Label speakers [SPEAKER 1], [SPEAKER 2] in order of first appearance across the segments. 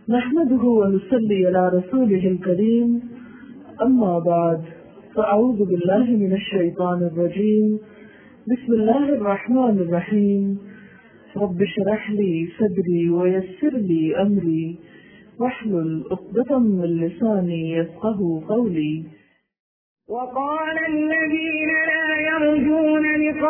[SPEAKER 1] نحمده ونصلي على رسوله الكريم أما بعد فأعوذ بالله من الشيطان الرجيم بسم الله الرحمن الرحيم رب اشرح لي صدري ويسر لي أمري واحلل عقدة من لساني يفقهوا قولي.
[SPEAKER 2] وقال الذين لا يرجون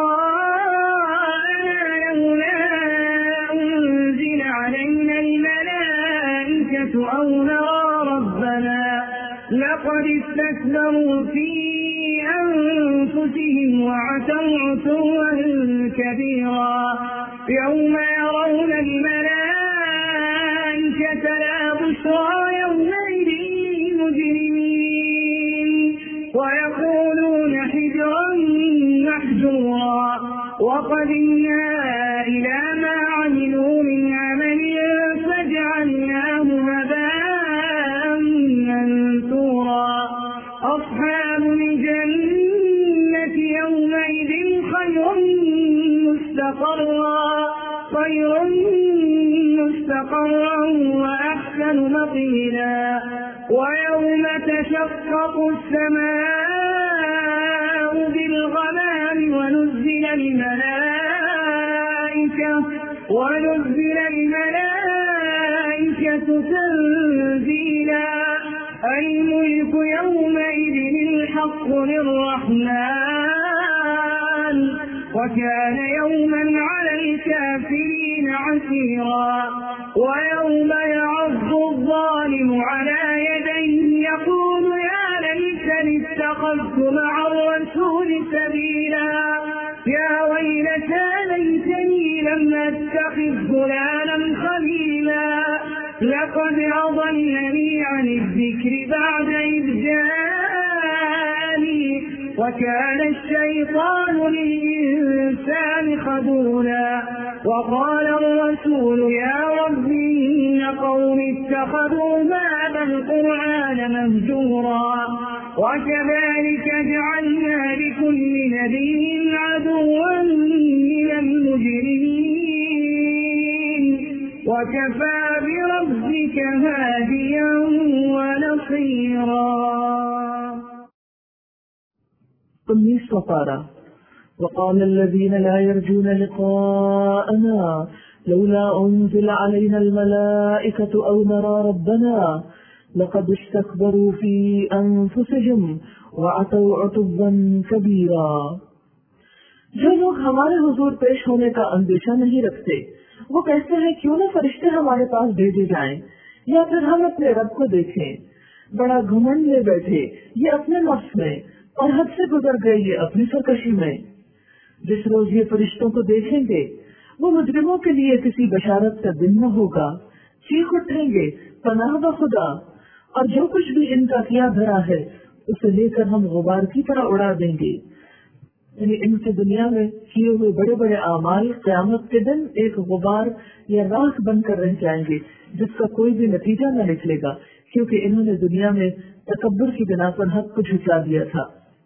[SPEAKER 2] لقاءنا لولا أنزل علينا الملائكة أو نرى ربنا لقد استكبروا في أنفسهم وعتوا عتوا كبيرا يوم يرون الملائكة لا بشرى يومئذ للمجرمين ويقولون حجرا محجورا وقدمنا إلى ما عملوا من عمل فجعلناه هباء منثورا أصحاب الجنة يومئذ خير مستقرا وأحسن مقيلا ويوم تشقق السماء بالغمام ونزل الملائكة تنزيلا الملك يومئذ الحق للرحمن وكان يوما على الكافرين عسيرا ويوم يعض الظالم على يديه يقول يا ليتني اتخذت مع الرسول سبيلا يا ويلتى ليتني لم اتخذ فلانا خليلا لقد أضلني عن الذكر بعد إذ جاءني وكان الشيطان للإنسان خذولا وقال الرسول يا رب إن قوم اتخذوا هذا القرآن مهجورا وكذلك جعلنا لكل نبي عدوا من المجرمين وكفى بربك هاديا ونصيرا.
[SPEAKER 1] 19 پارہ. وقال الذين لا يرجون لقاءنا لولا أنزل علينا الملائكة أو نرى ربنا لقد استكبروا في أنفسهم وعتوا عتوا كبيرا. جو لوگ ہمارے حضور پیش ہونے کا اندیشہ نہیں رکھتے وہ کہتے ہیں کیوں نہ فرشتے ہمارے پاس بھیجے جائیں یا پھر ہم اپنے رب کو دیکھیں. بڑا گھمنڈ لے بیٹھے یہ اپنے نفس میں اور حد سے گزر گئے یہ اپنی سرکشی میں. جس روز یہ فرشتوں کو دیکھیں گے وہ مجرموں کے لیے کسی بشارت کا دن نہ ہوگا. چیخ اٹھیں گے پناہ بخدا اور جو کچھ بھی ان کا کیا دھرا ہے اسے لے کر ہم غبار کی طرح اڑا دیں گے. یعنی ان کی دنیا میں کیے ہوئے بڑے بڑے اعمال قیامت کے دن ایک غبار یا راکھ بن کر رہ جائیں گے جس کا کوئی بھی نتیجہ نہ نکلے گا کیونکہ انہوں نے دنیا میں تکبر کی بنا پر حق کو جھٹلا دیا تھا.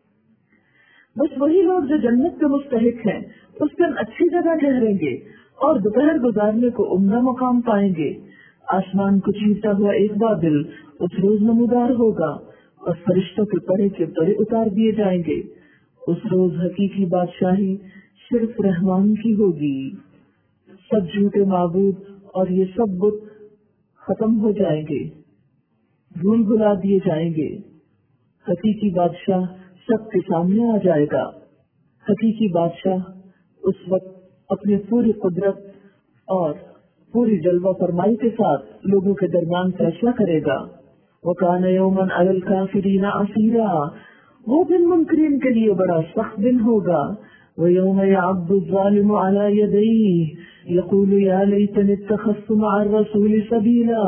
[SPEAKER 1] بس وہی لوگ جو جنت کے مستحق ہیں اس دن اچھی جگہ ٹھہریں گے اور دوپہر گزارنے کو عمدہ مقام پائیں گے. آسمان کو چیرتا ہوا ایک بادل اس روز نمودار ہوگا اور فرشتوں کے پڑے کے پڑے اتار دیے جائیں گے. اس روز حقیقی بادشاہی صرف رحمان کی ہوگی. سب جھوٹے معبود اور یہ سب بت ختم ہو جائیں گے، بھول بھلا دیے جائیں گے. حقیقی بادشاہ سب کے سامنے آ جائے گا. حقیقی بادشاہ اس وقت اپنی پوری قدرت اور پوری جلوہ فرمائی کے ساتھ لوگوں کے درمیان فیصلہ کرے گا. وَكَانَ يَوْمًا عَلَى الْكَافِرِينَ عَسِيرًا. وہ دن منکرین کے لیے بڑا سخت دن ہوگا. وَيَوْمَ يَعَضُّ الظَّالِمُ عَلَى يَدَيْهِ يَقُولُ يَا لَيْتَنِي اتَّخَذْتُ مَعَ الرَّسُولِ سَبِيلًا.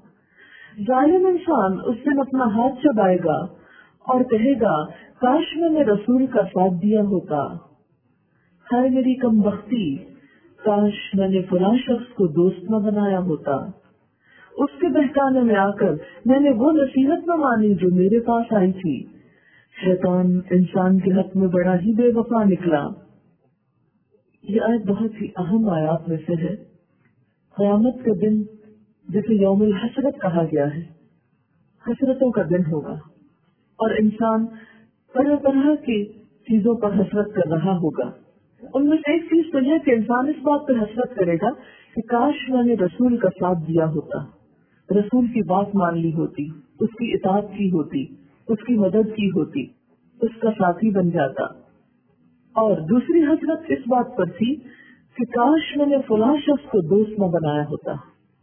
[SPEAKER 1] ظالم انسان اس دن اپنا ہاتھ چبائے گا اور کہے گا کاش میں نے رسول کا ساتھ دیا ہوتا. ہائے میری کم بختی، کاش میں نے فلاں شخص کو دوست نہ بنایا ہوتا. اس کے بہکانے میں آ کر میں نے وہ نصیحت نہ مانی جو میرے پاس آئی تھی. شیطان انسان کے حق میں بڑا ہی بے وفا نکلا. یہ آیت بہت ہی اہم آیات میں سے ہے. قیامت کا دن جسے یوم الحسرت کہا گیا ہے، حسرتوں کا دن ہوگا، اور انسان طرح طرح کی چیزوں پر حسرت کر رہا ہوگا۔ ان میں سے ایک چیز تو ہے کہ انسان اس بات پر حسرت کرے گا کہ کاش میں نے رسول کا ساتھ دیا ہوتا، رسول کی بات مان لی ہوتی، اس کی اطاعت کی ہوتی، اس کی مدد کی ہوتی، اس کا ساتھی بن جاتا۔ اور دوسری حسرت اس بات پر تھی کہ کاش میں نے فلاں شخص کو دوست نہ بنایا ہوتا۔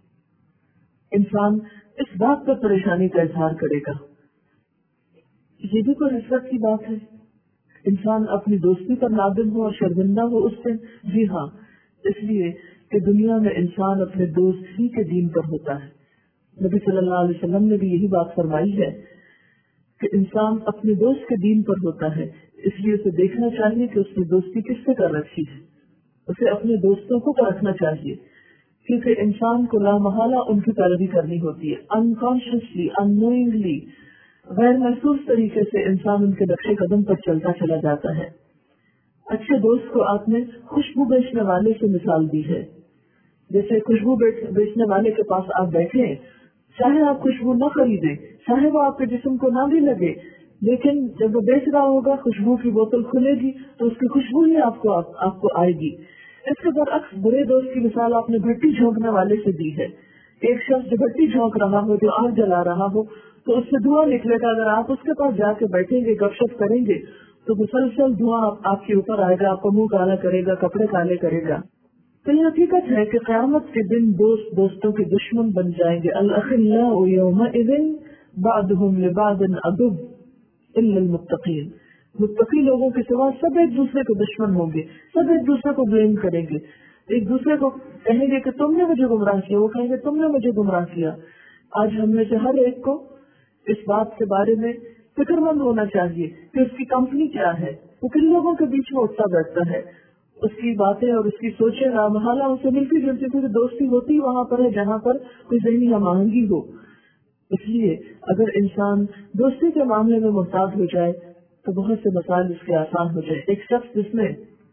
[SPEAKER 1] انسان اس بات پر پریشانی کا اظہار کرے گا۔ یہ بھی کوئی حسرت کی بات ہے، انسان اپنی دوستی پر نادم ہو اور شرمندہ ہو اس سے؟ جی ہاں، اس لیے کہ دنیا میں انسان اپنے دوست ہی کے دین پر ہوتا ہے۔ نبی صلی اللہ علیہ وسلم نے بھی یہی بات فرمائی ہے کہ انسان اپنے دوست کے دین پر ہوتا ہے، اس لیے اسے دیکھنا چاہیے کہ اس نے دوستی کس سے کر رکھی ہے، اسے اپنے دوستوں کو پرکھنا چاہیے، کیونکہ انسان کو لامحالہ ان کی پیروی کرنی ہوتی ہے، انکانشیسلی، اننوئنگلی، غیر محسوس طریقے سے انسان ان کے نقشے قدم پر چلتا چلا جاتا ہے۔ اچھے دوست کو آپ نے خوشبو بیچنے والے سے مثال دی ہے، جیسے خوشبو بیچنے والے کے پاس آپ بیٹھے، چاہے آپ خوشبو نہ خریدیں، چاہے وہ آپ کے جسم کو نہ بھی لگے، لیکن جب وہ بیچ رہا ہوگا خوشبو کی بوتل کھلے گی تو اس کی خوشبو ہی آپ کو آئے گی۔ اس کے برعکس برے دوست کی مثال آپ نے بھٹی جھونکنے والے سے دی ہے۔ ایک شخص جو بھٹی جھونک رہا ہو، جو آگ جلا رہا ہو، تو اس سے دھواں نکلے گا۔ اگر آپ اس کے پاس جا کے بیٹھیں گے، گپ شپ کریں گے، تو مسلسل دھواں آپ کے اوپر آئے گا، آپ کو منہ کالا کرے گا، کپڑے کالے کرے گا۔ تو یہ حقیقت ہے کہ قیامت کے دن دوست دوستوں کے دشمن بن جائیں گے۔ الاخلاء یومئذ بعضهم لبعض عدو الا المتقین، متقی لوگوں کے سوا سب ایک دوسرے کے دشمن ہوں گے، سب ایک دوسرے کو بلیم کریں گے، ایک دوسرے کو کہیں گے کہ تم نے مجھے گمراہ کیا، وہ کہیں گے تم نے مجھے گمراہ کیا۔ آج ہم میں سے ہر ایک کو اس بات کے بارے میں فکر مند ہونا چاہیے کہ اس کی کمپنی کیا ہے، وہ کن لوگوں کے بیچ میں اٹھتا بیٹھتا ہے، اس کی باتیں اور اس کی سوچیں لامحالہ ان سے ملتی جلتی، کیونکہ دوستی ہوتی وہاں پر ہے جہاں پر کوئی ذہنی ہم آہنگی ہو۔ اس لیے اگر انسان دوستی کے معاملے میں محتاط ہو جائے تو بہت سے مسائل اس کے آسان ہو جائے۔ ایک شخص جس نے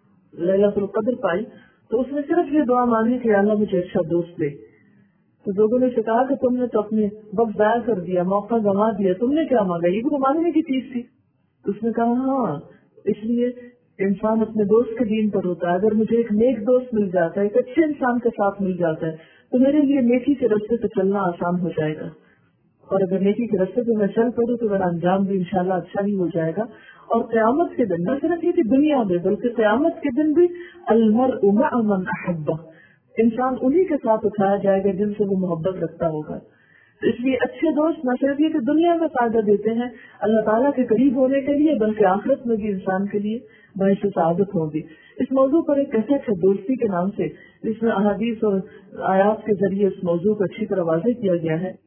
[SPEAKER 1] لیلۃ القدر پائی تو اس نے صرف یہ دعا مانگی کہ اللہ مجھے اچھا دوست دے۔ تو لوگوں نے کہا کہ تم نے تو اپنے وقت ضائع کر دیا، موقع گنوا دیا، تم نے کیا مانگا؟ یہ بھی تو مانگنے کی چیز تھی۔ اس نے کہا ہاں، اس لیے انسان اپنے دوست کے دین پر ہوتا ہے۔ اگر مجھے ایک نیک دوست مل جاتا ہے، ایک اچھے انسان کے ساتھ مل جاتا ہے، تو میرے لیے نیکی کے راستے پہ چلنا آسان ہو جائے گا، اور اگر نیکی کے راستے پہ میں چل پڑوں تو میرا انجام بھی انشاءاللہ اچھا ہی ہو جائے گا۔ اور قیامت کے دن نہ صرف یہ کہ دنیا میں، بلکہ قیامت کے دن بھی المرء مع من احبہ، انسان انہی کے ساتھ اٹھایا جائے گا جن سے وہ محبت رکھتا ہوگا۔ اس لیے اچھے دوست نہ صرف یہ کہ دنیا میں فائدہ دیتے ہیں اللہ تعالیٰ کے قریب ہونے کے لیے، بلکہ آخرت میں بھی انسان کے لیے باعث سعادت ہوگی۔ اس موضوع پر ایک کیسٹ ہے دوستی کے نام سے، جس میں احادیث اور آیات کے ذریعے اس موضوع کو اچھی طرح واضح کیا گیا ہے۔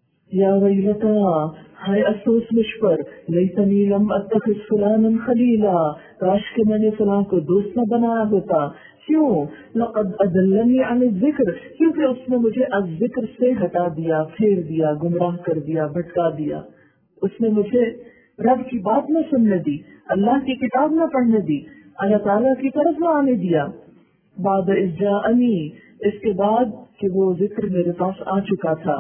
[SPEAKER 1] یا ویلتا، ہائے افسوس مجھ پر، لیتنی لم اتخذ فلانا خلیلا، کاش کہ میں نے فلاں کو دوست نہ بنایا ہوتا۔ کیوں؟ لقد اضلنی عن الذکر، کیونکہ اس نے مجھے از ذکر سے ہٹا دیا، پھیر دیا، گمراہ کر دیا، بھٹکا دیا۔ اس نے مجھے رب کی بات نہ سننے دی، اللہ کی کتاب نہ پڑھنے دی، اللہ تعالیٰ کی طرف نہ آنے دیا۔ بعد اذ جاءنی، اس کے بعد کہ وہ ذکر میرے پاس آ چکا تھا۔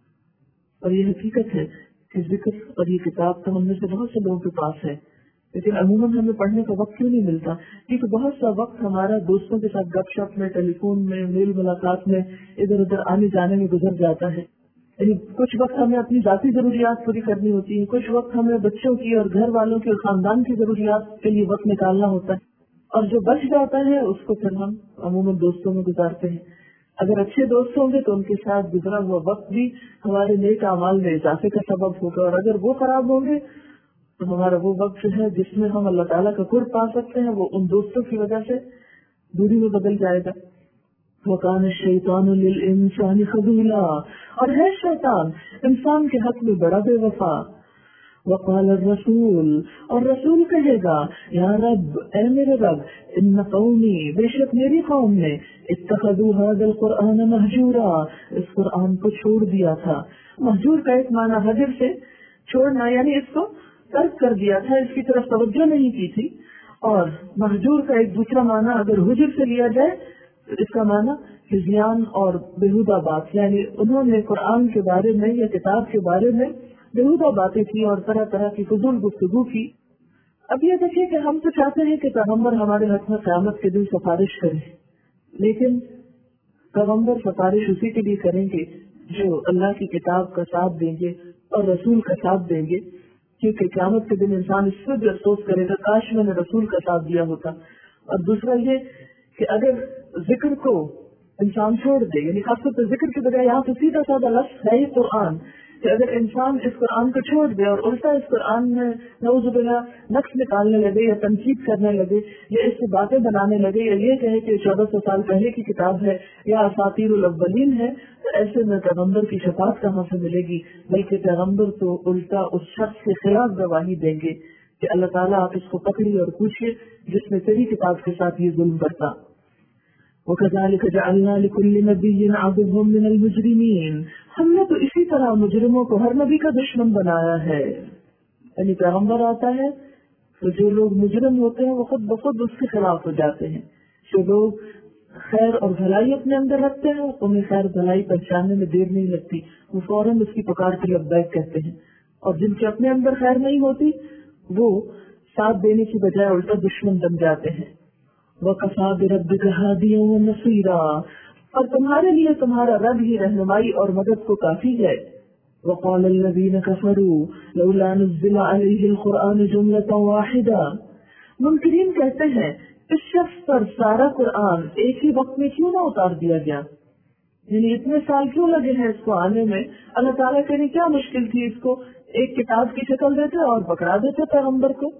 [SPEAKER 1] اور یہ حقیقت ہے کہ ذکر اور یہ کتاب تو ہم میں سے بہت سے لوگوں کے پاس ہے، لیکن عموماً ہمیں پڑھنے کا وقت کیوں نہیں ملتا؟ کیونکہ بہت سا وقت ہمارا دوستوں کے ساتھ گپ شپ میں، ٹیلی فون میں، میل ملاقات میں، ادھر ادھر آنے جانے میں گزر جاتا ہے۔ یعنی کچھ وقت ہمیں اپنی ذاتی ضروریات پوری کرنی ہوتی ہے، کچھ وقت ہمیں بچوں کی اور گھر والوں کی اور خاندان کی ضروریات کے لیے وقت نکالنا ہوتا ہے، اور جو بچ جاتا ہے اس کو پھر ہم عموماً دوستوں میں گزارتے ہیں۔ اگر اچھے دوست ہوں گے تو ان کے ساتھ گزرا ہوا وقت بھی ہمارے نیک اعمال میں اضافے کا سبب ہوگا، اور اگر وہ خراب ہوں گے تو ہمارا وہ وقت جو ہے جس میں ہم اللہ تعالیٰ کا قرب پا سکتے ہیں، وہ ان دوستوں کی وجہ سے دوری میں بدل جائے گا۔ وَكَانَ الشَّيْطَانُ لِلْإِنسَانِ خَذُولًا، اور ہے شیطان انسان کے حق میں بڑا بے وفا۔ وقال الرسول، اور رسول کہے گا، یا رب، اے میرے رب، ان قومی، بے شک میری قوم نے، اتخذوا هذا القرآن مہجورا، اس قرآن کو چھوڑ دیا تھا۔ مہجور کا ایک معنی حجر سے چھوڑنا، یعنی اس کو ترک کر دیا تھا، اس کی طرف توجہ نہیں کی تھی۔ اور مہجور کا ایک دوسرا معنی اگر حجر سے لیا جائے تو اس کا معنی ہذیان اور بےہودہ بات، یعنی انہوں نے قرآن کے بارے میں یا کتاب کے بارے میں بےہودہ باتیں کی اور طرح طرح کی فضول گفتگو کی۔ اب یہ دیکھیے کہ ہم تو چاہتے ہیں کہ پیغمبر ہمارے حق میں قیامت کے دن سفارش کرے، لیکن پیغمبر سفارش اسی کے لیے کریں گے جو اللہ کی کتاب کا ساتھ دیں گے اور رسول کا ساتھ دیں گے، کیونکہ قیامت کے دن انسان اس سے بھی افسوس کرے گا کاش میں نے رسول کا ساتھ دیا ہوتا۔ اور دوسرا یہ کہ اگر ذکر کو انسان چھوڑ دے، یعنی خاص طور پر ذکر کے بجائے یہاں تو سیدھا سادہ لفظ ہے ہی قرآن، کہ اگر انسان اس قرآن کو چھوڑ دے اور الٹا اس قرآن میں نعوذ باللہ نقص نکالنے لگے یا تنقید کرنے لگے یا اس سے باتیں بنانے لگے یا یہ کہے کہ 1400 سال پہلے کی کتاب ہے یا اساطیر الاولین ہے، تو ایسے میں پیغمبر کی شفاعت کہاں سے ملے گی؟ بلکہ پیغمبر تو الٹا اس شخص کے خلاف گواہی دیں گے کہ اللہ تعالیٰ آپ اس کو پکڑیے اور پوچھیے جس نے تیری کتاب کے ساتھ یہ ظلم کرتا۔ وَكَذَلِكَ جَعَلْنَا لِكُلِّ نَبِيٍّ عَدُوًّا مِنَ الْمُجْرِمِينَ، ہم نے تو اسی طرح مجرموں کو ہر نبی کا دشمن بنایا ہے۔ یعنی پیغمبر آتا ہے تو جو لوگ مجرم ہوتے ہیں وہ خود بخود اس کے خلاف ہو جاتے ہیں، جو لوگ خیر اور بھلائی اپنے اندر رکھتے ہیں انہیں خیر بھلائی پہچاننے میں دیر نہیں لگتی، وہ فوراً اس کی پکار کے لبیک کہتے ہیں، اور جن کے اپنے اندر خیر نہیں ہوتی وہ ساتھ دینے کی بجائے الٹا دشمن بن جاتے ہیں۔ وَكَفَىٰ بِرَبِّكَ هَادِيًا وَنَصِيرًا، اور تمہارے لیے تمہارا رب ہی رہنمائی اور مدد کو کافی ہے۔ وَقَالَ الَّذِينَ كَفَرُوا لَوْلَا نُزِّلَ عَلَيْهِ الْقُرْآنُ جُمْلَةً وَاحِدَةً، منکرین کہتے ہیں اس شخص پر سارا قرآن ایک ہی وقت میں کیوں نہ اتار دیا گیا، یعنی اتنے سال کیوں لگے ہیں اس کو آنے میں؟ اللہ تعالیٰ کے لیے کیا مشکل تھی اس کو ایک کتاب کی شکل دیتے اور پکڑا دیتے پیغمبر کو۔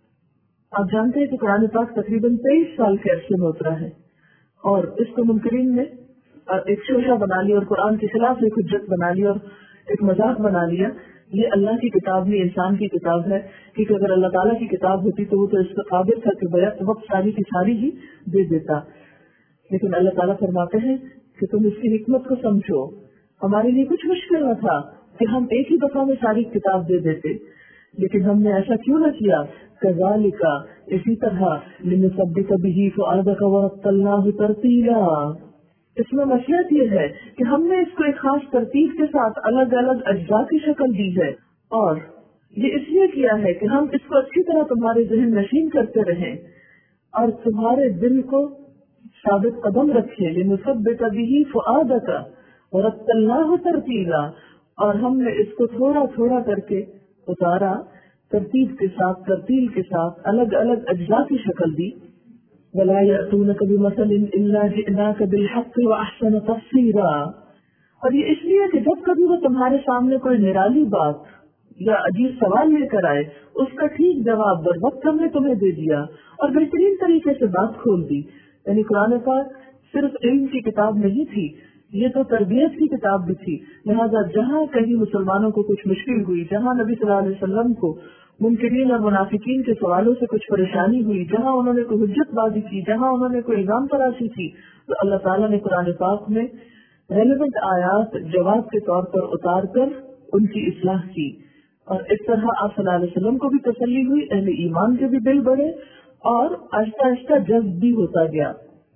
[SPEAKER 1] آپ جانتے ہیں کہ قرآن پاک تقریباً 23 سال کے عرصے میں اترا ہے، اور اس کو منکرین نے ایک شوشہ بنا لیا اور قرآن کے خلاف ایک حجت بنا لی اور ایک مذاق بنا لیا۔ یہ اللہ کی کتاب نہیں، انسان کی کتاب ہے، کیونکہ اگر اللہ تعالیٰ کی کتاب ہوتی تو وہ تو اس کا قابل تھا کہ بیک وقت ساری کی ساری ہی دے دیتا، لیکن اللہ تعالیٰ فرماتے ہیں کہ تم اس کی حکمت کو سمجھو، ہمارے لیے کچھ مشکل نہ تھا کہ ہم ایک ہی دفعہ میں ساری کتاب دے دیتے، لیکن ہم نے ایسا کیوں نہ کیا؟ کذالک، اسی طرح، لنثبت بہ فؤادک ورتلناہ ترتیلا، اس میں مشیت یہ ہے کہ ہم نے اس کو ایک خاص ترتیب کے ساتھ الگ الگ اجزاء کی شکل دی ہے، اور یہ اس لیے کیا ہے کہ ہم اس کو اچھی طرح تمہارے ذہن نشین کرتے رہیں اور تمہارے دل کو ثابت قدم رکھے۔ لنثبت بہ فؤادک ورتلناہ ترتیلا، اور ہم نے اس کو تھوڑا تھوڑا کر کے اتارا، ترتیب کے ساتھ، ترتیل کے ساتھ، الگ الگ اجزاء کی شکل دی۔ وَلَا يَأْتُونَكَ بِمَثَلٍ إِلَّا جِئْنَاكَ بِالْحَقِّ وَأَحْسَنَ تَفْسِيرًا، اور یہ اس لیے کہ جب کبھی وہ تمہارے سامنے کوئی نرالی بات یا عجیب سوال لے کر آئے اس کا ٹھیک جواب بر وقت ہم نے تمہیں دے دیا اور بہترین طریقے سے بات کھول دی۔ یعنی قرآن پاک صرف علم کی کتاب نہیں تھی، یہ تو تربیت کی کتاب بھی تھی، لہٰذا جہاں کہیں مسلمانوں کو کچھ مشکل ہوئی، جہاں نبی صلی اللہ علیہ وسلم کو منکرین اور منافقین کے سوالوں سے کچھ پریشانی ہوئی، جہاں انہوں نے کوئی حجت بازی کی، جہاں انہوں نے کوئی الزام تراشی کی، تو اللہ تعالیٰ نے قرآن پاک میں ریلیونٹ آیات جواب کے طور پر اتار کر ان کی اصلاح کی، اور اس طرح آپ صلی اللہ علیہ وسلم کو بھی تسلی ہوئی، اہل ایمان کے بھی دل بڑھے اور آہستہ آہستہ جذب بھی ہوتا گیا۔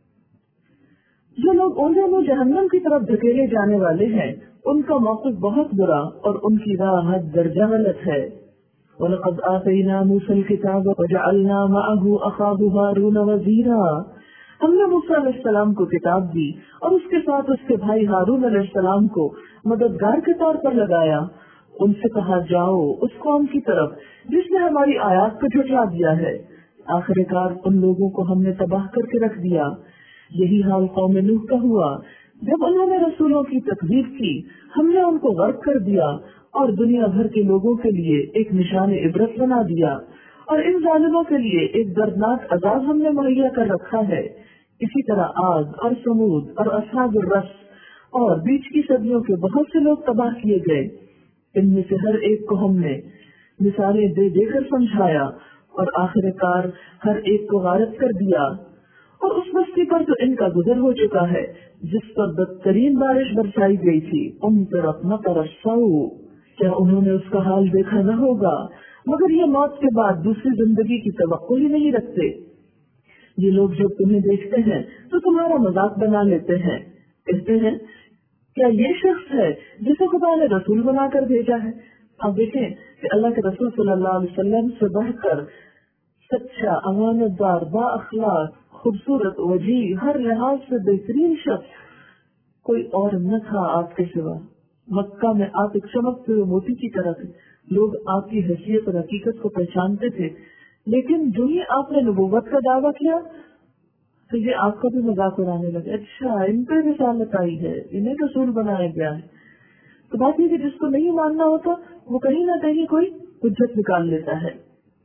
[SPEAKER 1] جو لوگ اونجے میں جہنم کی طرف دھکیلے جانے والے ہیں ان کا موقف بہت برا اور ان کی راہ حد درجہ غلط ہے۔ وَلَقَدْ آتَيْنَا مُوسَى الْكِتَابَ وَجَعَلْنَا مَعَهُ أَخَاهُ هَارُونَ وَزِيرًا، ہم نے موسیٰ علیہ السلام کو کتاب دی اور اس کے ساتھ اس کے بھائی ہارون علیہ السلام کو مددگار کے طور پر لگایا۔ ان سے کہا جاؤ اس قوم کی طرف جس نے ہماری آیات کو جھٹلا دیا ہے، آخر کار ان لوگوں کو ہم نے تباہ کر کے رکھ دیا۔ یہی حال قوم نوح کا ہوا، جب انہوں نے رسولوں کی تکذیب کی ہم نے ان کو غرق کر دیا اور دنیا بھر کے لوگوں کے لیے ایک نشان عبرت بنا دیا، اور ان ظالموں کے لیے ایک دردناک عذاب ہم نے مہیا کر رکھا ہے۔ اسی طرح عاد اور سمود اور اصحاب الرس اور بیچ کی صدیوں کے بہت سے لوگ تباہ کیے گئے، ان میں سے ہر ایک کو ہم نے مثالیں دے دے کر سمجھایا اور آخر کار ہر ایک کو غارق کر دیا۔ اور اس بستی پر تو ان کا گزر ہو چکا ہے جس پر بدترین بارش برسائی گئی تھی، ان پر اپنا ترسو، کیا انہوں نے اس کا حال دیکھا نہ ہوگا؟ مگر یہ موت کے بعد دوسری زندگی کی توقع ہی نہیں رکھتے۔ یہ لوگ جب تمہیں دیکھتے ہیں تو تمہارا مذاق بنا لیتے ہیں، کہتے ہیں کیا یہ شخص ہے جسے خدا نے رسول بنا کر بھیجا ہے؟ آپ دیکھیں کہ اللہ کے رسول صلی اللہ علیہ وسلم سے بڑھ کر سچا، امانت دار، با اخلاق، خوبصورت، وجیح، ہر لحاظ سے بہترین شخص کوئی اور نہ تھا آپ کے سوا۔ مکہ میں آپ ایک چمکتے ہوئے موتی کی طرح تھے، لوگ آپ کی حیثیت اور حقیقت کو پہچانتے تھے، لیکن جو ہی آپ نے نبوت کا دعویٰ کیا تو یہ آپ کا بھی مذاق اڑانے لگے، اچھا ان پہ رسالت آئی ہے، انہیں رسول بنایا گیا ہے۔ تو بات یہ کہ جس کو نہیں ماننا ہوتا وہ کہیں نہ کہیں کوئی حجت نکال لیتا ہے۔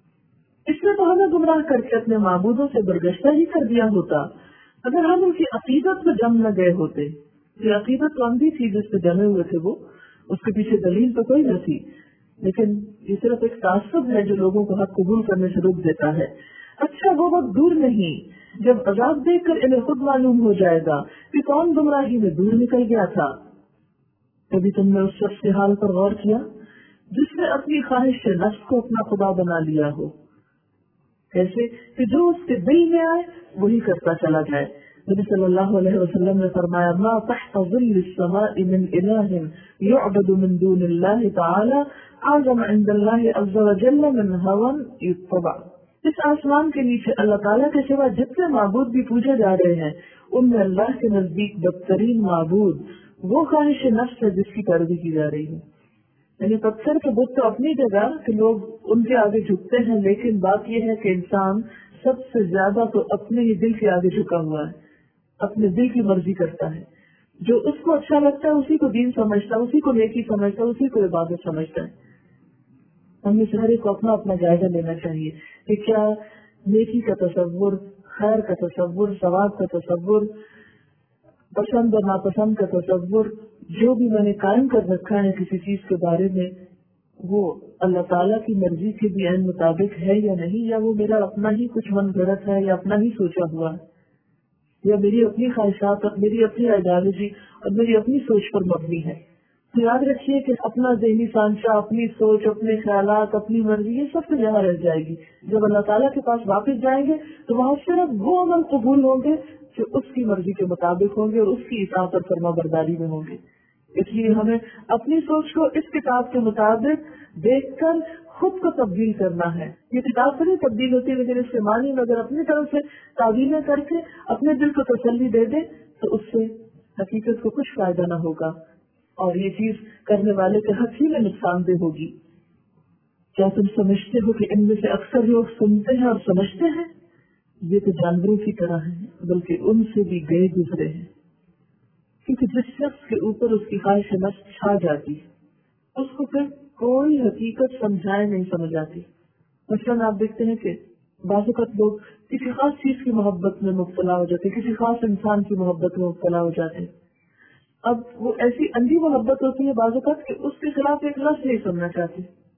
[SPEAKER 1] اس نے تو ہمیں گمراہ کر کے اپنے معبودوں سے برگشتہ ہی کر دیا ہوتا اگر ہم ان کی عقیدت میں جم نہ گئے ہوتے۔ یہ عقیدت تو اندھی تھی جس پہ جمے ہوئے تھے، وہ اس کے پیچھے دلیل تو کوئی نہ تھی، لیکن یہ صرف ایک تعصب ہے جو لوگوں کو حق قبول کرنے سے روک دیتا ہے۔ اچھا وہ وقت دور نہیں جب عذاب دیکھ کر انہیں خود معلوم ہو جائے گا کہ کون گمراہی میں دور نکل گیا تھا۔ کبھی تم نے اس شخص کے حال پر غور کیا جس نے اپنی خواہش نفس کو اپنا خدا بنا لیا ہو؟ کیسے کہ جو اس کے دل میں آئے وہی کرتا چلا جائے۔ نبی صلی اللہ علیہ وسلم نے فرمایا ما تحت ظل السماء من الہ یعبد من دون اللہ تعالی اعظم عند اللہ عز وجل من هوى یتبع۔ اس آسمان کے نیچے اللہ تعالیٰ کے سوا جتنے معبود بھی پوجے جا رہے ہیں ان میں اللہ کے نزدیک بدترین معبود وہ خواہش نفس ہے جس کی پیروی کی جا رہی ہے۔ یعنی پتھر کے بت تو اپنی جگہ کہ لوگ ان کے آگے جھکتے ہیں، لیکن بات یہ ہے کہ انسان سب سے زیادہ تو اپنے ہی دل کے آگے جھکا ہوا ہے، اپنے دل کی مرضی کرتا ہے، جو اس کو اچھا لگتا ہے اسی کو دین سمجھتا ہے، اسی کو نیکی سمجھتا ہے، اسی کو عبادت سمجھتا ہے۔ ہمیں سارے کو اپنا اپنا جائزہ لینا چاہیے کہ کیا نیکی کا تصور، خیر کا تصور، ثواب کا تصور، پسند اور ناپسند کا تصور جو بھی میں نے قائم کر رکھا ہے کسی چیز کے بارے میں، وہ اللہ تعالیٰ کی مرضی کے بھی عین مطابق ہے یا نہیں، یا وہ میرا اپنا ہی کچھ من گھڑت ہے یا اپنا ہی سوچا ہوا ہے، یا میری اپنی خواہشات اور میری اپنی آئیڈیالوجی اور میری اپنی سوچ پر مبنی ہے۔ تو یاد رکھیے کہ اپنا ذہنی سانچہ، اپنی سوچ، اپنے خیالات، اپنی مرضی، یہ سب سے یہاں رہ جائے گی۔ جب اللہ تعالیٰ کے پاس واپس جائیں گے تو وہاں صرف وہ عمل قبول ہوں گے جو اس کی مرضی کے مطابق ہوں گے اور اس کی اطاعت اور فرما برداری میں ہوں گے۔ اس لیے ہمیں اپنی سوچ کو اس کتاب کے مطابق دیکھ کر خود کو تبدیل کرنا ہے۔ یہ کتاب سے نہیں تبدیل ہوتی، لیکن اس کے معنی میں اگر اپنی طرف سے تعبیریں کر کے اپنے دل کو تسلی دے دے تو اس سے حقیقت کو کچھ فائدہ نہ ہوگا اور یہ چیز کرنے والے کے حق ہی میں نقصان دہ ہوگی۔ کیا تم سمجھتے ہو کہ ان میں سے اکثر لوگ سنتے ہیں اور سمجھتے ہیں؟ یہ تو جانوروں کی طرح ہیں، بلکہ ان سے بھی گئے گزرے ہیں، کیونکہ جس شخص کے اوپر اس کی خواہش نفس چھا جاتی اس کو پھر کوئی حقیقت سمجھائے نہیں سمجھ آتی۔ مثلاً آپ دیکھتے ہیں کہ بعض اوقات لوگ کسی خاص چیز کی محبت میں مبتلا ہو جاتے، کسی خاص انسان کی محبت میں مبتلا ہو جاتے، اب وہ ایسی اندھی محبت ہوتی ہے بعض اوقات کہ اس کے خلاف ایک لفظ نہیں سننا چاہتے۔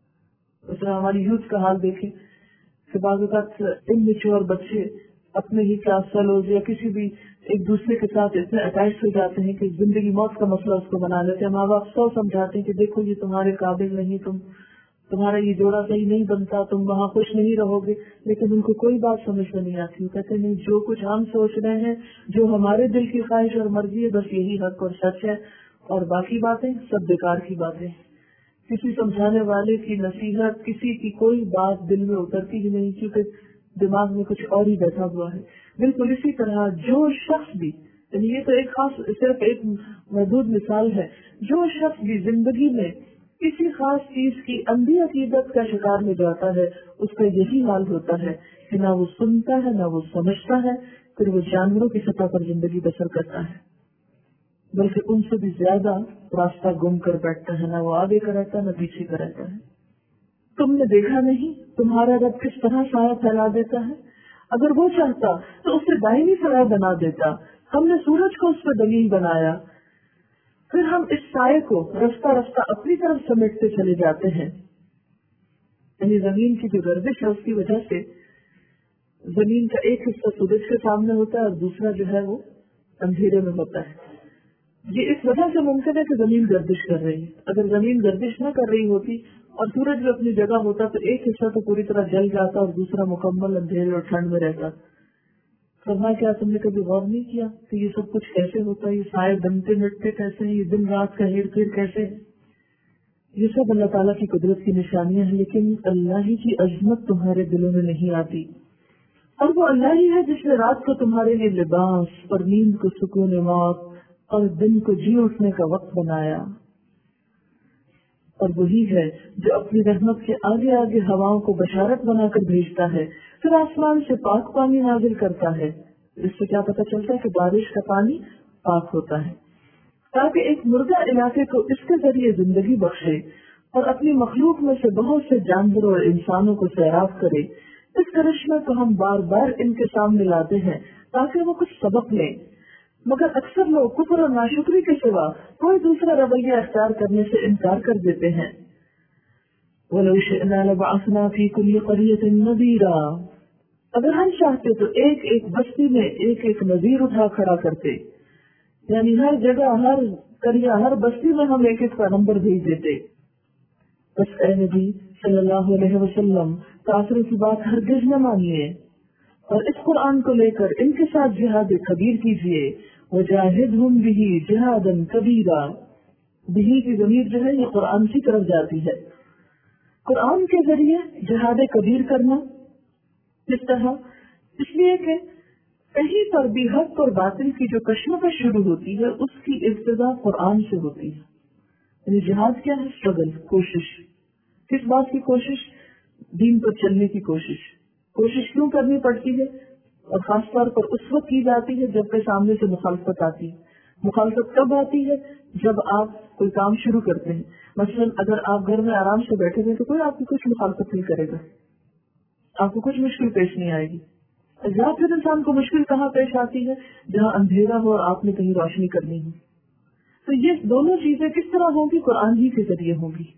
[SPEAKER 1] مثلا ہماری یوتھ کا حال دیکھیں کہ بعض اوقات اممیچور بچے اپنے ہی کلاس فیلوز یا کسی بھی ایک دوسرے کے ساتھ اتنے اٹیچ ہو جاتے ہیں کہ زندگی موت کا مسئلہ اس کو بنا لیتے ہیں۔ ماں باپ سو سمجھاتے ہیں کہ دیکھو یہ تمہارے قابل نہیں، تمہارا یہ جوڑا صحیح نہیں بنتا، تم وہاں خوش نہیں رہو گے، لیکن ان کو کوئی بات سمجھ میں نہیں آتی۔ وہ کہتے نہیں، جو کچھ ہم سوچ رہے ہیں، جو ہمارے دل کی خواہش اور مرضی ہے، بس یہی حق اور سچ ہے، اور باقی باتیں سب بیکار کی باتیں۔ کسی سمجھانے والے کی نصیحت، کسی کی کوئی بات دل میں اترتی ہی نہیں، کیونکہ دماغ میں کچھ اور ہی بیٹھا ہوا ہے۔ بالکل اسی طرح جو شخص بھی، یعنی یہ تو ایک خاص صرف ایک محدود مثال ہے، جو شخص بھی زندگی میں کسی خاص چیز کی اندھی عقیدت کا شکار ہو جاتا ہے اس کا یہی حال ہوتا ہے کہ نہ وہ سنتا ہے نہ وہ سمجھتا ہے، پھر وہ جانوروں کی سطح پر زندگی بسر کرتا ہے، بلکہ ان سے بھی زیادہ راستہ گم کر بیٹھتا ہے، نہ وہ آگے کا رہتا ہے نہ پیچھے کا رہتا ہے۔ تم نے دیکھا نہیں تمہارا رب کس طرح سایہ پھیلا دیتا ہے؟ اگر وہ چاہتا تو اسے دائمی سایہ بنا دیتا۔ ہم نے سورج کو اس پر دلیل بنایا، پھر ہم اس سائے کو رفتہ رفتہ اپنی طرف سمیٹتے چلے جاتے ہیں۔ یعنی زمین کی جو گردش ہے اس کی وجہ سے زمین کا ایک حصہ سورج کے سامنے ہوتا ہے اور دوسرا جو ہے وہ اندھیرے میں ہوتا ہے۔ یہ اس وجہ سے ممکن ہے کہ زمین گردش کر رہی ہے۔ اگر زمین گردش نہ کر رہی ہوتی اور سورج بھی اپنی جگہ ہوتا تو ایک حصہ تو پوری طرح جل جاتا اور دوسرا مکمل اندھیرے اور ٹھنڈ میں رہتا۔ فرمایا کیا تم نے کبھی غور نہیں کیا کہ یہ سب کچھ کیسے ہوتا ہے، یہ سائے بنتے مٹتے کیسے ہیں، یہ دن رات کا ہیر پھیر کیسے ہے؟ یہ سب اللہ تعالیٰ کی قدرت کی نشانیاں ہیں، لیکن اللہ ہی کی عظمت تمہارے دلوں میں نہیں آتی۔ اور وہ اللہ ہی ہے جس نے رات کو تمہارے لیے لباس اور نیند کو سکون موت اور دن کو جی اٹھنے کا وقت بنایا، اور وہی ہے جو اپنی رحمت کے آگے آگے ہواؤں کو بشارت بنا کر بھیجتا ہے، پھر آسمان سے پاک پانی نازل کرتا ہے۔ اس سے کیا پتہ چلتا ہے کہ بارش کا پانی پاک ہوتا ہے، تاکہ ایک مردہ علاقے کو اس کے ذریعے زندگی بخشے اور اپنی مخلوق میں سے بہت سے جانوروں اور انسانوں کو سیراب کرے۔ اس کرشمے کو ہم بار بار ان کے سامنے لاتے ہیں تاکہ وہ کچھ سبق لیں، مگر اکثر لوگ کفر اور ناشکری کے سوا کوئی دوسرا رویہ اختیار کرنے سے انکار کر دیتے ہیں۔ وَلَوْ شِئْنَا لَبَعَثْنَا فِي كُلِّ قَرْيَةٍ نَذِيرًا، اگر ہم چاہتے تو ایک ایک بستی میں ایک ایک نذیر اٹھا کھڑا کرتے، یعنی ہر جگہ ہر قریہ ہر بستی میں ہم ایک ایک پیغمبر بھیج دیتے۔ بس اے نبی صلی اللہ علیہ وسلم، کافروں کی بات ہرگز نہ مانیے اور اس قرآن کو لے کر ان کے ساتھ جہاد کبیر کیجیے۔ وجاہدہم بہ جہادا کبیرا، بہ کی ضمیر جو ہے یہ قرآن کی طرف جاتی ہے۔ قرآن کے ذریعے جہاد کبیر کرنا کس طرح؟ اس لیے کہ کہیں پر بھی حق اور باطل کی جو کشمکش شروع ہوتی ہے اس کی ابتدا قرآن سے ہوتی ہے۔ یعنی جہاد کیا ہے؟ اسٹرگل، کوشش۔ کس بات کی کوشش؟ دین پر چلنے کی کوشش۔ کوشش کیوں کرنی پڑتی ہے؟ اور خاص طور پر اس وقت کی جاتی ہے جب کہ سامنے سے مخالفت آتی ہے۔ مخالفت کب آتی ہے؟ جب آپ کوئی کام شروع کرتے ہیں۔ مثلاً اگر آپ گھر میں آرام سے بیٹھے ہوئے تو کوئی آپ کی کچھ مخالفت نہیں کرے گا، آپ کو کچھ مشکل پیش نہیں آئے گی۔ یا پھر انسان کو مشکل کہاں پیش آتی ہے؟ جہاں اندھیرا ہو اور آپ نے کہیں روشنی کرنی ہو۔ تو یہ دونوں چیزیں کس طرح ہوں گی؟ قرآن ہی کے ذریعے ہوں گی۔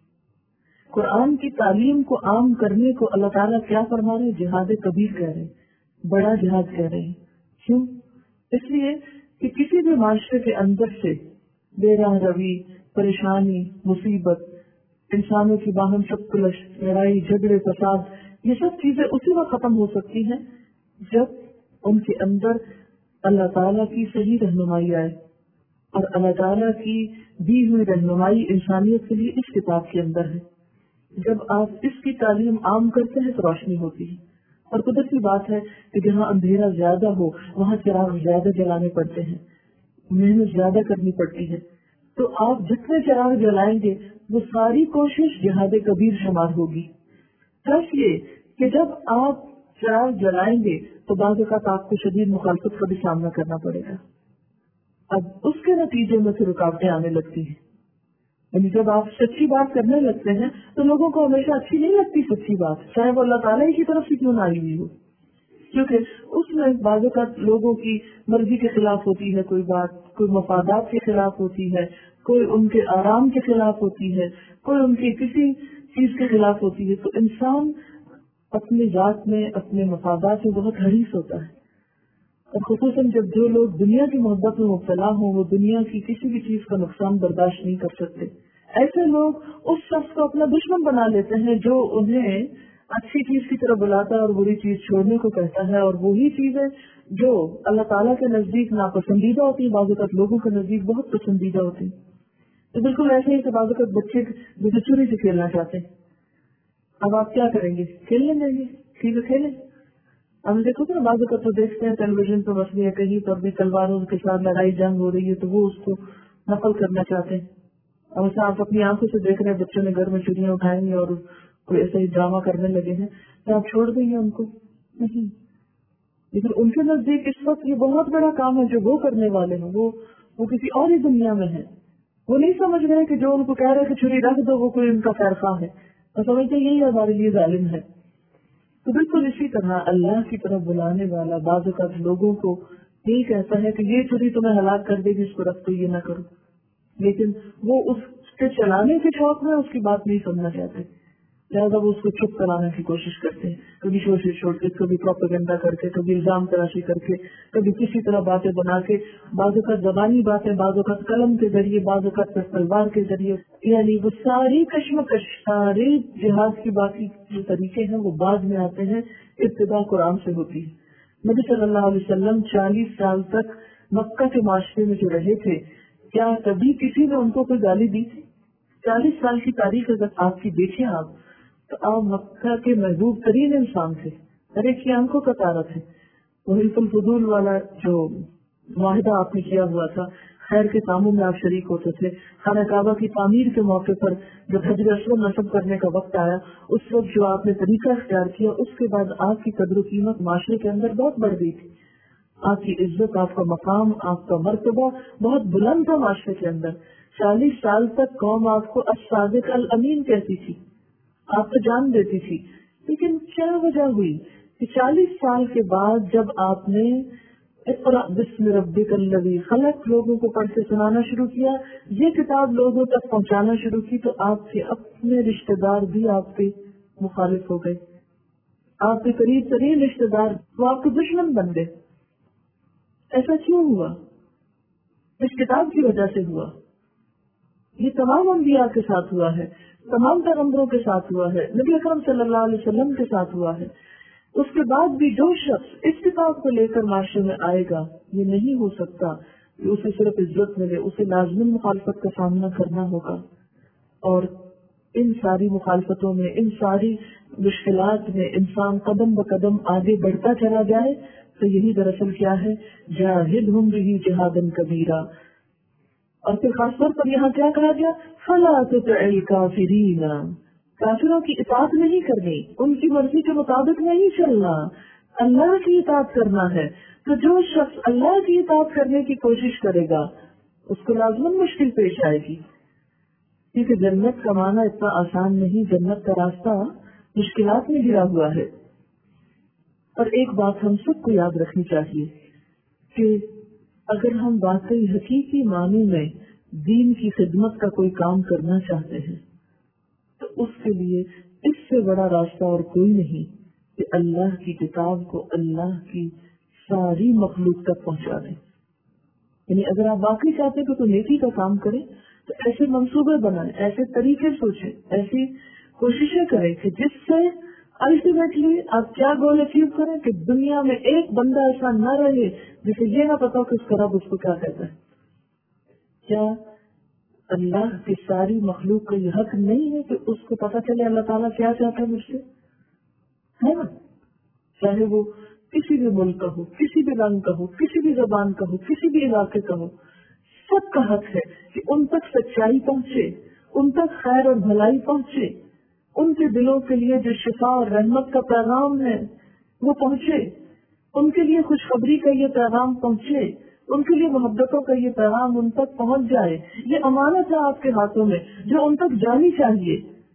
[SPEAKER 1] قرآن کی تعلیم کو عام کرنے کو اللہ تعالیٰ کیا فرما رہے ہیں؟ جہاد کبیر کہہ رہے ہیں، بڑا جہاد کہہ رہے ہیں۔ کیوں؟ اس لیے کہ کسی بھی معاشرے کے اندر سے بے راہ روی، پریشانی، مصیبت، انسانوں کی باہم شکلش، لڑائی جھگڑے فساد، یہ سب چیزیں اسی وقت ختم ہو سکتی ہیں جب ان کے اندر اللہ تعالیٰ کی صحیح رہنمائی آئے، اور اللہ تعالیٰ کی دی ہوئی رہنمائی انسانیت کے لیے اس کتاب کے اندر ہے۔ جب آپ اس کی تعلیم عام کرتے ہیں تو روشنی ہوتی ہے، اور قدرت کی بات ہے کہ جہاں اندھیرا زیادہ ہو وہاں چراغ زیادہ جلانے پڑتے ہیں، محنت زیادہ کرنی پڑتی ہے۔ تو آپ جتنے چراغ جلائیں گے وہ ساری کوشش جہاد کبیر شمار ہوگی۔ بس یہ کہ جب آپ چراغ جلائیں گے تو بعض اوقات آپ کو شدید مخالفت کا بھی سامنا کرنا پڑے گا۔ اب اس کے نتیجے میں پھر رکاوٹیں آنے لگتی ہیں۔ یعنی جب آپ سچی بات کرنے لگتے ہیں تو لوگوں کو ہمیشہ اچھی نہیں لگتی سچی بات، چاہے وہ اللہ تعالیٰ کی طرف سے کیوں نہ آئی ہوئی ہو، کیونکہ اس میں بعض اوقات لوگوں کی مرضی کے خلاف ہوتی ہے، کوئی بات کوئی مفادات کے خلاف ہوتی ہے، کوئی ان کے آرام کے خلاف ہوتی ہے، کوئی ان کی کسی چیز کے خلاف ہوتی ہے۔ تو انسان اپنی ذات میں اپنے مفادات میں بہت حریص ہوتا ہے، اور خصوصاً جب جو لوگ دنیا کی محبت میں مبتلا ہوں وہ دنیا کی کسی بھی چیز کا نقصان برداشت نہیں کر سکتے۔ ایسے لوگ اس شخص کو اپنا دشمن بنا لیتے ہیں جو انہیں اچھی چیز کی طرف بلاتا ہے اور بری چیز چھوڑنے کو کہتا ہے، اور وہی چیزیں جو اللہ تعالیٰ کے نزدیک ناپسندیدہ ہوتی ہیں بعض اوقات لوگوں کے نزدیک بہت پسندیدہ ہوتی ہیں۔ تو بالکل ایسے ہی کہ بعض اوقات بچے جو چوری سے کھیلنا چاہتے ہیں، اب آپ کیا کریں گے؟ کھیلنے دیں گے، ٹھیک ہے کھیلیں۔ ہم دیکھو کہ بعض اوقات تو دیکھتے ہیں ٹیلی ویژن پر مسئلہ ہے، کہیں پر بھی تلواروں کے ساتھ لڑائی جنگ ہو رہی ہے تو وہ اس کو نقل کرنا چاہتے ہیں، اور ایسا آپ اپنی آنکھوں سے دیکھ رہے ہیں بچوں نے گھر میں چڑیاں اٹھائیں گے اور کوئی ایسا ہی ڈرامہ کرنے لگے ہیں، تو آپ چھوڑ دیں گے ان کو؟ نہیں۔ لیکن ان کے نزدیک اس وقت یہ بہت بڑا کام ہے جو وہ کرنے والے ہیں، وہ کسی اور ہی دنیا میں ہے۔ وہ نہیں سمجھ رہے کہ جو ان کو کہہ رہے کہ چھری رکھ دو وہ کوئی ان کا خیرخواہ ہے، اور سمجھتے یہی ہمارے لیے ظالم ہے۔ تو بالکل اسی طرح اللہ کی طرف بلانے والا بعض اوقات لوگوں کو یہی کہتا ہے کہ یہ چھری تمہیں ہلاک کر دے گی، اس کو رکھ دو، یہ نہ کرو، لیکن وہ اس کے چلانے کے شوق میں اس کی بات نہیں سننا چاہتے، لہٰذا وہ اس کو چپ کرانے کی کوشش کرتے ہیں، کبھی شوشے چھوڑ کے، کبھی پروپیگنڈا کر کے، کبھی الزام تراشی کر کے، کبھی کسی طرح باتیں بنا کے، بعض اوقات زبانی باتیں، بعض اوقات قلم کے ذریعے، بعض اوقات تلوار کے ذریعے، یعنی وہ ساری کشمکش، سارے جہاد کی باقی جو طریقے ہیں وہ بعد میں آتے ہیں، ابتدا قرآن سے ہوتی ہے۔ نبی صلی اللہ علیہ وسلم 40 سال تک مکہ کے معاشرے میں جو رہے تھے، کیا کبھی کسی نے ان کو کوئی گالی دی تھی؟ 40 سال کی تاریخ اگر آپ کی دیکھیں آپ، تو آپ مکہ کے محبوب ترین انسان تھے، ہر ایک کی آنکھوں کا تارا تھے. حلف الفضول والا جو معاہدہ آپ نے کیا ہوا تھا، خیر کے کاموں میں آپ شریک ہوتے تھے. خانہ کعبہ کی تعمیر کے موقع پر جب حجر اسود نصب کرنے کا وقت آیا، اس وقت جو آپ نے طریقہ اختیار کیا، اس کے بعد آپ کی قدر و قیمت معاشرے کے اندر بہت بڑھ گئی تھی. آپ کی عزت، آپ کا مقام، آپ کا مرتبہ بہت بلند تھا معاشرے کے اندر. 40 سال تک قوم آپ کو الصادق الامین کہتی تھی، آپ کو جان دیتی تھی. لیکن کیا وجہ ہوئی کہ 40 سال کے بعد جب آپ نے اقرأ بسم ربک الذی خلق لوگوں کو پڑھ کے سنانا شروع کیا، یہ کتاب لوگوں تک پہنچانا شروع کی، تو آپ کے اپنے رشتہ دار بھی آپ کے مخالف ہو گئے. آپ کے قریب ترین رشتہ دار وہ آپ کے دشمن بن گئے. ایسا کیوں ہوا؟ اس کتاب کی وجہ سے ہوا. یہ تمام انبیاء کے ساتھ ہوا ہے، تمام پیغمبروں کے ساتھ ہوا ہے، نبی اکرم صلی اللہ علیہ وسلم کے ساتھ ہوا ہے. اس کے بعد بھی جو شخص اس کتاب کو لے کر معاشرے میں آئے گا، یہ نہیں ہو سکتا کہ اسے صرف عزت ملے، اسے لازمی مخالفت کا سامنا کرنا ہوگا. اور ان ساری مخالفتوں میں، ان ساری مشکلات میں انسان قدم بقدم آگے بڑھتا چلا جائے، تو یہی دراصل کیا ہے، جاہدہم بہ جہادا کبیرا. اور پھر خاص طور پر یہاں کیا کہا گیا، فلا تطع الکافرین، کافروں کی اطاعت نہیں کرنی، ان کی مرضی کے مطابق نہیں چلنا، اللہ کی اطاعت کرنا ہے. تو جو شخص اللہ کی اطاعت کرنے کی کوشش کرے گا، اس کو لازماً مشکل پیش آئے گی، کیونکہ جنت کمانا اتنا آسان نہیں، جنت کا راستہ مشکلات میں گھرا ہوا ہے. اور ایک بات ہم سب کو یاد رکھنی چاہیے کہ اگر ہم واقعی حقیقی معنی میں دین کی خدمت کا کوئی کام کرنا چاہتے ہیں، تو اس کے لیے اس سے بڑا راستہ اور کوئی نہیں کہ اللہ کی کتاب کو اللہ کی ساری مخلوق تک پہنچا دیں. یعنی اگر آپ واقعی چاہتے ہیں کہ کوئی نیکی کا کام کریں، تو ایسے منصوبے بنائیں، ایسے طریقے سوچیں، ایسی کوششیں کریں کہ جس سے الٹیمیٹلی آپ کیا گول اچیو کریں کہ دنیا میں ایک بندہ ایسا نہ رہے جسے یہ نہ پتا کہ اس کا رب اس کو کیا کہتا ہے. کیا اللہ کی ساری مخلوق کا یہ حق نہیں ہے کہ اس کو پتا چلے اللہ تعالیٰ کیا چاہتا ہے مجھ سے؟ ہے نا؟ چاہے وہ کسی بھی ملک کا ہو، کسی بھی رنگ کا ہو، کسی بھی زبان کا ہو، کسی بھی علاقے کا ہو، سب کا حق ہے کہ ان تک سچائی پہنچے، ان تک خیر اور بھلائی پہنچے، ان کے دلوں کے لیے جو شفا اور رحمت کا پیغام ہے وہ پہنچے، ان کے لیے خوشخبری کا یہ پیغام پہنچے، ان کے لیے محبتوں کا یہ پیغام ان تک پہنچ جائے. یہ امانت ہے آپ کے ہاتھوں میں جو ان تک جانی چاہیے.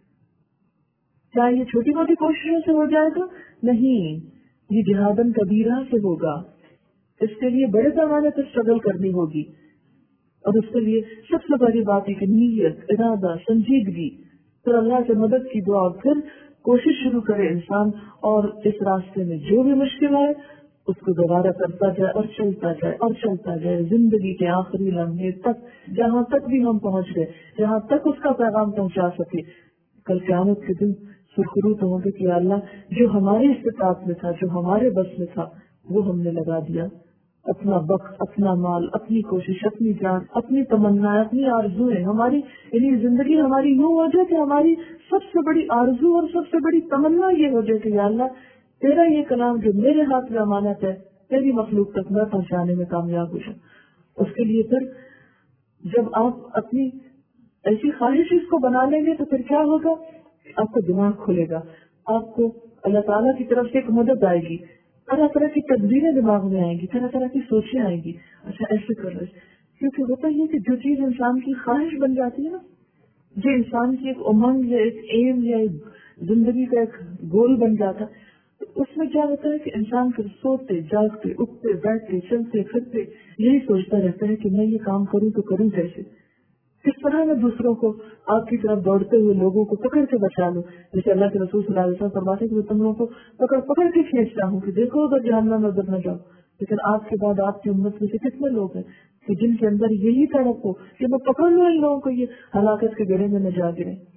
[SPEAKER 1] کیا یہ چھوٹی موٹی کوششوں سے ہو جائے گا؟ نہیں، یہ جہادن کبیرہ سے ہوگا. اس کے لیے بڑے پیمانے پر اسٹرگل کرنی ہوگی، اور اس کے لیے سب سے بڑی بات ہے کہ نیت، ارادہ، سنجیدگی، پھر اللہ سے مدد کی دعا، پھر کوشش شروع کرے انسان، اور اس راستے میں جو بھی مشکل آئے اس کو دوبارہ کرتا جائے اور چلتا جائے اور چلتا جائے، زندگی کے آخری لمحے تک، جہاں تک بھی ہم پہنچ گئے، جہاں تک اس کا پیغام پہنچا سکے. کل قیامت کے دن سرخرو تو ہوں گے کہ اللہ جو ہمارے استطاعت میں تھا، جو ہمارے بس میں تھا، وہ ہم نے لگا دیا. اپنا وقت، اپنا مال، اپنی کوشش، اپنی جان، اپنی تمنا، اپنی آرزویں، ہماری یعنی زندگی ہماری یوں ہو جائے کہ ہماری سب سے بڑی آرزو اور سب سے بڑی تمنا یہ ہو جائے کہ یا اللہ تیرا یہ کلام جو میرے ہاتھ میں امانت ہے، تیری مخلوق تک میں پہنچانے میں کامیاب ہو جاؤں. اس کے لیے پھر جب آپ اپنی ایسی خواہش اس کو بنا لیں گے تو پھر کیا ہوگا، آپ کا دماغ کھلے گا، آپ کو اللہ تعالیٰ کی طرف سے ایک مدد آئے گی، طرح طرح کی تدبیریں دماغ میں آئیں گی، طرح طرح کی سوچیں آئیں گی. اچھا ایسے کر رہے، کیونکہ ہوتا یہ کہ جو چیز انسان کی خواہش بن جاتی ہے نا، جو انسان کی ایک امنگ یا ایک ایم یا ایک زندگی کا ایک گول بن جاتا ہے، اس میں کیا ہوتا ہے کہ انسان پھر سوتے جاگتے اٹھتے بیٹھتے چلتے پھرتے یہی سوچتا رہتا ہے کہ میں یہ کام کروں تو کروں کیسے، کس طرح میں دوسروں کو آپ کی طرف دوڑتے ہوئے لوگوں کو پکڑ کے بچا لوں. جیسے اللہ کے رسول صلی اللہ علیہ وسلم فرماتے کہ میں تم لوگوں کو پکڑ کے کھینچتا ہوں کہ دیکھو اگر جہنم میں ادھر نہ جاؤ. لیکن آپ کے بعد آپ کی امت میں سے کتنے لوگ ہیں کہ جن کے اندر یہی تڑپ ہو کہ میں پکڑ لوں ان لوگوں کو، یہ ہلاکت کے گڑھے میں نہ جا گرے.